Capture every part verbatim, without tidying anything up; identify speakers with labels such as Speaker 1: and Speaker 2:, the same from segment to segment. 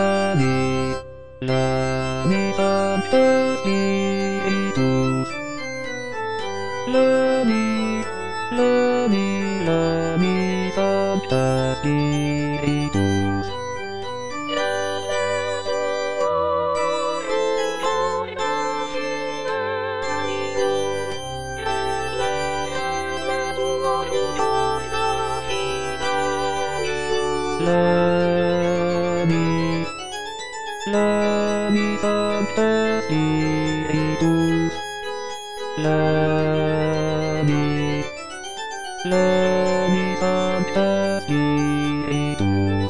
Speaker 1: la mi, la mi Sancta Spiritus, la mi, la mi, la mi Sancta Spiritus. La mi, la mi Sancta Spiritus, la mi, la mi Sancta Spiritus.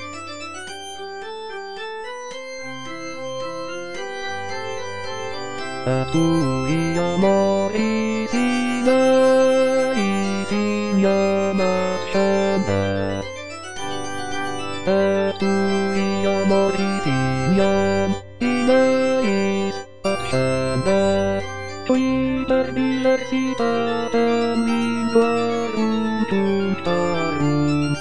Speaker 1: A tui amori Sinai, Sinyamat Shamba. A tui amori Sinyam, Sinais at Shamba. Tui terbilar sitatam linguarum tuntarum.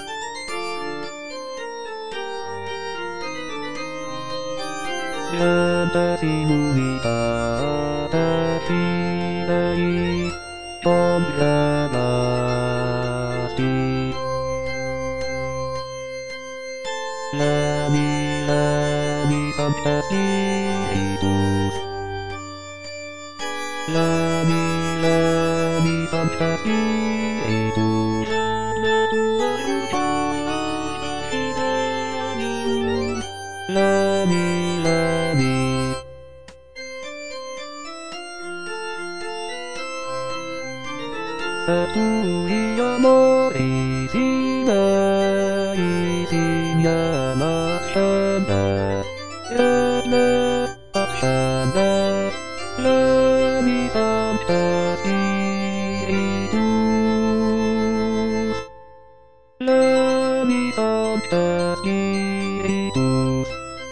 Speaker 1: Shanta sinumita Sinai, Shambhavasti. La mi, la mi Sancta Spiritus, la mi, la mi Sancta Spiritus. La mi, la mi. A tui amori Sinai, Sinyamat Shamba. La at Shamba, la mi Sancta Spiritus, la mi Sancta Spiritus.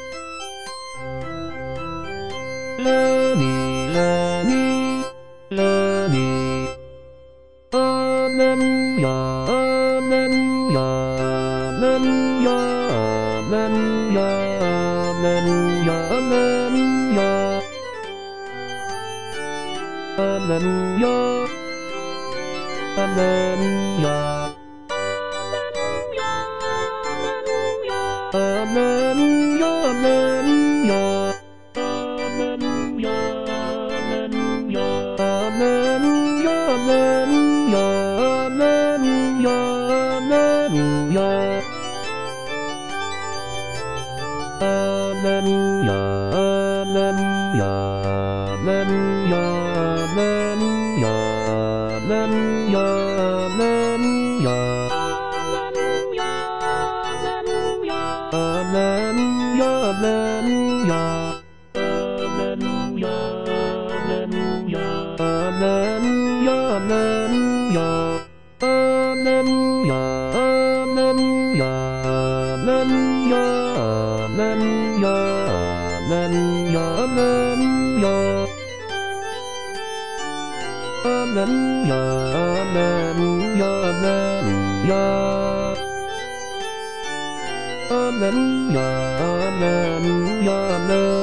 Speaker 1: La mi, la mi, la mi. Alleluia, alleluia, alleluia, alleluia, alleluia, alleluia, alleluia, alleluia, alleluia. Alleluia, alleluia, alleluia, alleluia, alleluia, alleluia. Alleluia, alleluia. Alleluia, alleluia. Alleluia, alleluia. Alleluia, alleluia. Alleluia, alleluia, alleluia, alleluia. Alleluia, alleluia, alleluia. Alleluia, alleluia, alleluia.